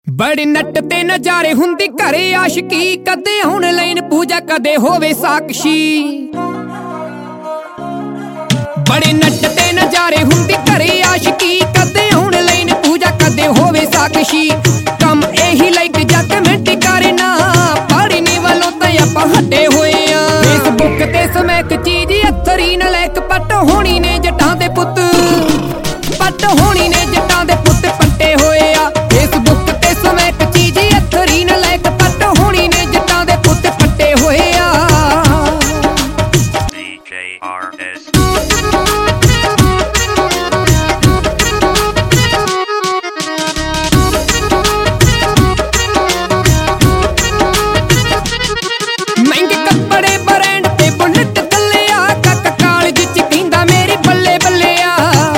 बड़े नट ते नजारे हुंदी घरे आशिकी, कदे ऑनलाइन पूजा कदे होवे साक्षी। बड़े नट ते नजारे हुंदी घरे आशिकी, कदे ऑनलाइन पूजा कदे होवे साक्षी। कम एही लाइक जग मिंट करे ना, पढ़ने वालों ते आपां हटे होए आ। फेसबुक ते समैक चीज अथरी न लैक, पट होनी ने जटां दे पुत्त, पट होनी ने जटां दे पुत्त पट्टे होए आ। फेसबुक ते समैक चीज अथरी न लैक, पट होनी ने जटां दे पुत्त पट्टे होए आ। DJRS महंगे कपड़े ब्रांड ते बुलेट थल्ले आ, काका कालज च कहंदा मेरी बल्ले बल्ले आ।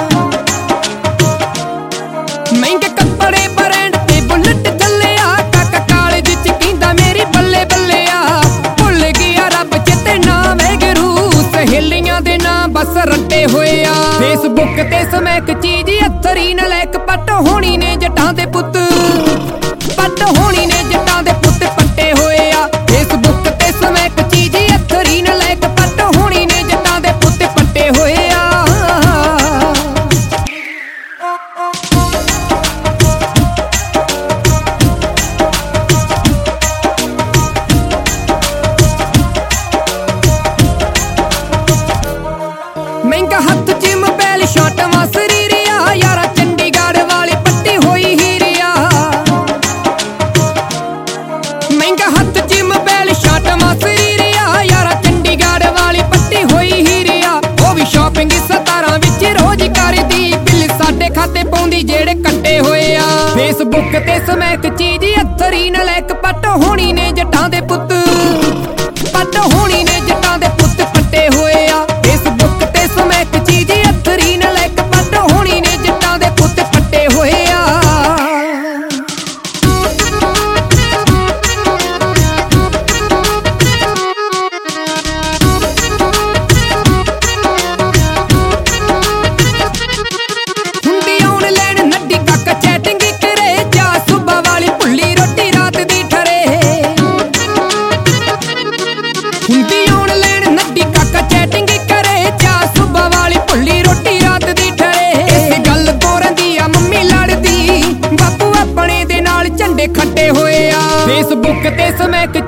महंगे कपड़े ब्रांड ते बुलेट थल्ले आ, काका कालज च कहंदा मेरी बल्ले बल्ले आ। भुल गया रब चेते ना वैगरू, सहेलियां दे ना बस रट्टे होए आ। फेसबुक ते समैक चीज अथरी न लैक, पट होनी ने जटां दे पुत्त, पट होनी ने जटां दे पुत्त पट्टे होए आ। फेसबुक ते समैक चीज अथरी न लैक, पट होनी ने जटां दे पुत्त पट्टे होए आ। महंगा हथ च मोबाइल शॉट वासरी रिया, यारा चंडीगढ़ वाली पट्टी होई ही रिया। महंगा हथ च मोबाइल शॉट वासरी रिया, यारा चंडीगढ़ वाली पट्टी होई ही रिया। वो भी शॉपिंग 17 विच रोज करदी, बिल साडे खाते पाउंदी जेड़े कट्टे होए आ। फेसबुक ते समैक चीज अथरी न लैक, पट होनी ने जटां दे पुत्त, पट होनी ने जटां दे पुत्त पट्टे होए आ। फेसबुक ते समैक चीज अथरी न लैक, पट होनी ने जटां दे पुत्त पट्टे होए आ। हुंदी ऑनलाइन नड्डी काका चैटिंग करे, जा सुबह वाली भुल्ली रोटी रात दी ठरे। हुंदी ऑनलाइन नड्डी काका चैटिंग करे, जा सुबह वाली भुल्ली रोटी रात दी ठरे। इस गल तो रंदी आ मम्मी लड़दी, बापू अपने दे नाल झंडे खट्टे होए आ। फेसबुक ते समैक